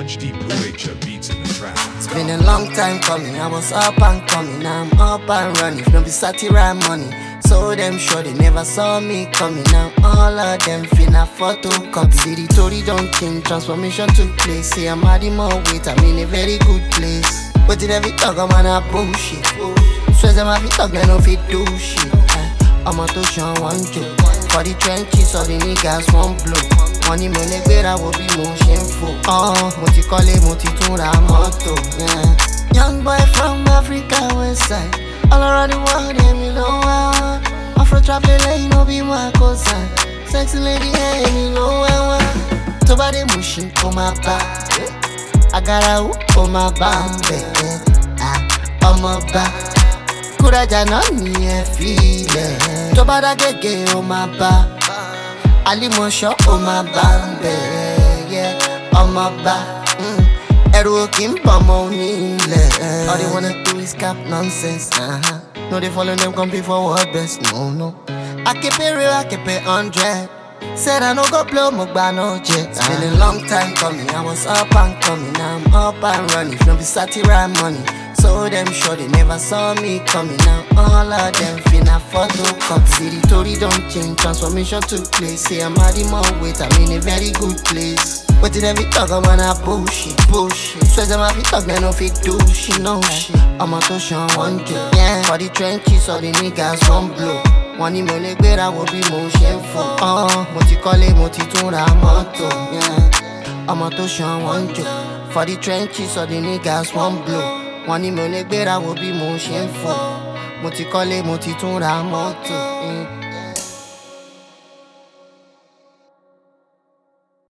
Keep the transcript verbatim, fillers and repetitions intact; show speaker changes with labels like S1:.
S1: H D Blue H beats in the trap.
S2: It's been a long time coming, I was up and coming, now I'm up and running. If no be satire money, so them sure they never saw me coming. Now all of them finna photocopy. See the story don't change, transformation took place. See I'm adding more weight, I'm in a very good place. But in every talk I'm on a bullshit. Swear them have talk, they no fit do shit. I'm a touch on one joke. For the trenches, all the niggas won't blow. Money mo le gbera wo bi mo ṣe ń fò. Oh, mo ti kọ́lé, mo ti tún ra mọ́tò. Yeah. Young boy from Africa west side. All around the world, èmi ló wá. Afro traveling lẹ́yìn no be my cousin. Sexy lady, èmi ló wá wá. Tó bá dé Mushin, kó máa bá. Agarawu, kó máa bá ń bẹ̀. Ọmọ bá. Kúrẹ́jà náà ní ẹ fi ilẹ̀. Tó bá dá gègé, ó máa bá. Alimosho, oh my bambe, yeah, oh my ba. Ẹ̀rù kì í bọ̀ mọ́ onílẹ̀. All they wanna do is cap nonsense. Uh-huh. No, they follow them compete for what best. No, no. I keep it real, I keep it hundred. Said I no go blow, mo gba no jet. It's been a long time coming, I was up and coming. Now I'm up and running, if no be satire money. So them sure they never saw me coming. Now all of them finna photocopy. See the story don't change, transformation took place. See I'm adding more weight, I'm in a very good place. But in every talk I'm on a bullshit, bullshit. Swear them have talk, they no fit do shit, no shit. I'm a touch on one joke. Yeah. For the trenches, all the niggas won't blow. Money mo le gbera wo bi mo ṣe ń fò. Oh, mo ti kọ́lé, mo ti tún ra mọ́tò. Yeah. I'm a touch on one joke. For the trenches, all the niggas won't blow. Money mo le gbera wo bi mo ṣe ń fò. Mo ti kọ́lé, mo ti tún ra mọ́tò.